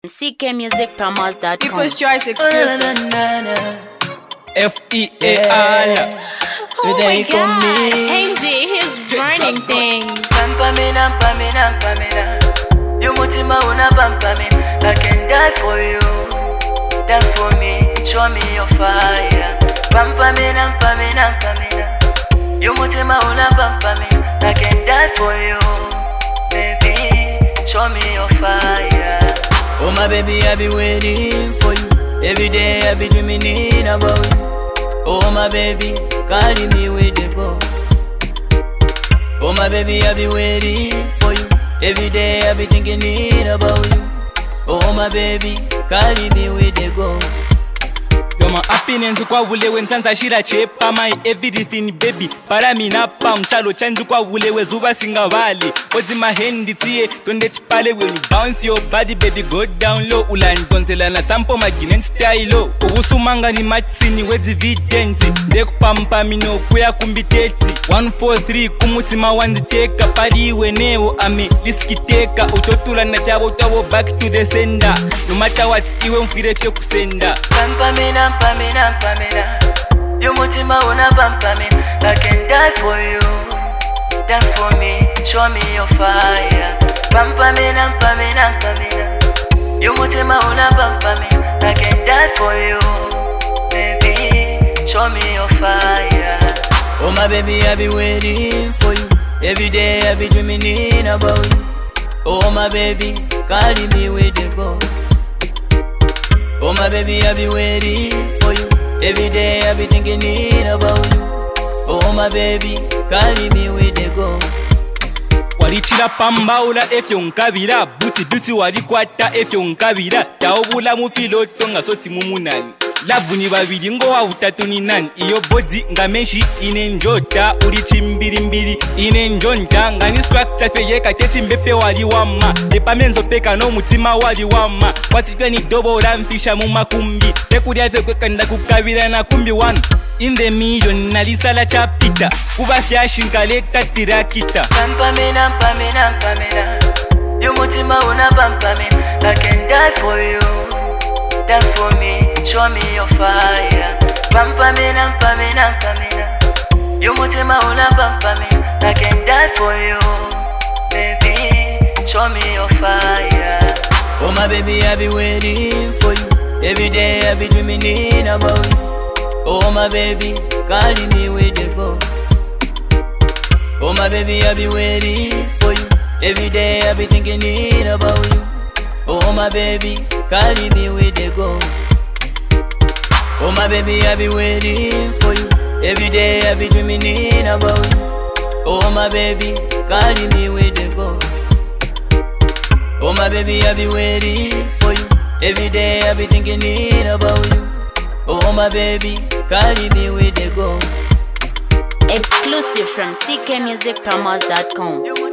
ckmusicpromos.com. People's Choice exclusive. FEAL. Oh my God, Ainsley, he's running things. Pampamina, you mutima una pampamina. I can die for you. Dance for me, show me your fire. Pampamina, you mutima una pampamina. I can die for you, baby. Show me your fire. Oh my baby, I be waiting for you. Every day I be dreaming about you. Oh my baby, carry me with the go. Oh my baby, I be waiting for you. Every day I be thinking about you. Oh my baby, carry me with the go. You're my happiness kwa vule wensanza shira chepa my everything baby. Para mina pa mchalo chanzu kwa vule wezuba singavali. Odi mahendi tie tonde chipale when you bounce your body baby go down low. Ulani kontela na sampo maginen style. Ubusumanga ni matsini wezi videnti. Deku pampa mino kuya kumbiteti. 143 kumutima wanziteka pali weneo ame liskiteka. Utotula na chabo utawo back to the sender. No matter what iwe mfirefyo kusenda. Pampamina, you mutima una pampamina. I can die for you. Dance for me, show me your fire. Pampamina, you mutima una pampamina. I can die for you, baby. Show me your fire. Oh my baby, I be waiting for you. Every day I be dreaming about you. Oh my baby, carry me with the go. Oh my baby, I be waiting for you. Every day I be thinking about you. Oh my baby, carry me with the go. Walichira pambaula efyo nkabira. Buti walikwata efyo nkabira. Taobula mufiloto nga soti mumunani. Lavu ni babiri ngo wa utatu ni nani. Iyo body nga menshi inenjota. Uri chimbirimbiri inenjonta. Nga ni structure feyeka teti mbepe wali wama. Depa menzo peka no mutima wali wama. Watifya ni dobo rampisha mumakumbi. Pekuri alfe kweka nda kukabira na kumbi one. In the million nalisala chapita. Kuba fyashi nkaleka tirakita. Pampamina, you mutima una pampamina. I can die for you. Dance for me, show me your fire. Pampamina, you mutima una pampamina. I can die for you, baby. Show me your fire. Oh my baby, I be waiting for you. Every day I be dreaming about you. Oh my baby, carry me with the go. Oh my baby, I be waiting for you. Every day I be thinking about you. Oh my baby, carry me with the go. Oh my baby, I be waiting for you. Every day I be dreaming about you. Oh my baby, carry me with the go. Oh my baby, I be waiting for you. Every day I be thinking about you. Oh my baby, carry me with the go. Exclusive from ckmusicpromos.com.